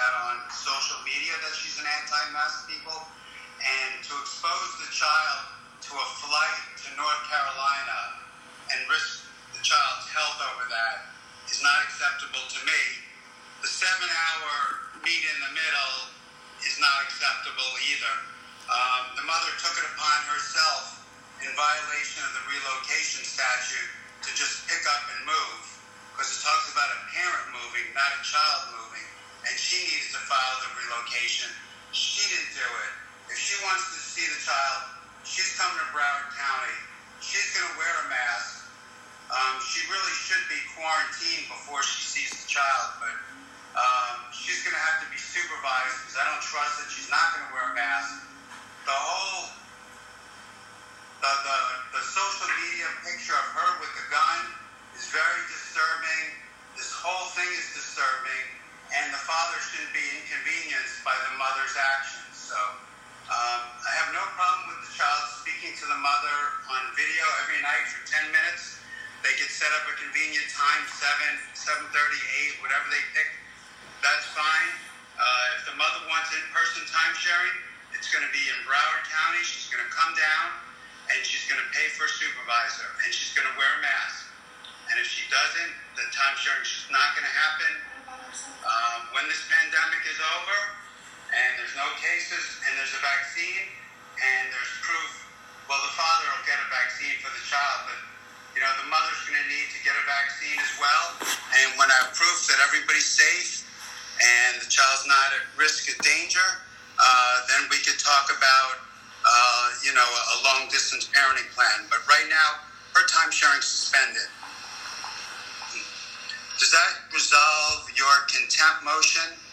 out on social media that she's an anti-mask people, and to expose the child to a flight to North Carolina and risk the child's health over that is not acceptable to me. The 7-hour meet in the middle is not acceptable either. The mother took it upon herself in violation of the relocation statute to just pick up and move, because it talks about a parent moving, not a child moving, and she needed to file the relocation. She didn't do it. If she wants to see the child, she's coming to Broward County. She's going to wear a mask. She really should be quarantined before she sees the child, but she's going to have to be supervised because I don't trust that she's not going to wear a mask. The social media picture of her with the gun is very disturbing. This whole thing is disturbing, and the father shouldn't be inconvenienced by the mother's actions. So I have no problem with the child speaking to the mother on video every night for 10 minutes. They could set up a convenient time, 7, 7:30, 8, whatever they pick. That's fine. If the mother wants in-person time sharing, it's going to be in Broward County. She's going to come down, and she's going to pay for a supervisor, and she's going to wear a mask. And if she doesn't, the time sharing is just not going to happen. When this pandemic is over, and there's no cases, and there's a vaccine, and there's proof, well, the father will get a vaccine for the child, but the mother's going to need to get a vaccine as well. And when I have proof that everybody's safe and the child's not at risk of danger, then we could talk about, a long-distance parenting plan. But right now, her time sharing suspended. Does that resolve your contempt motion?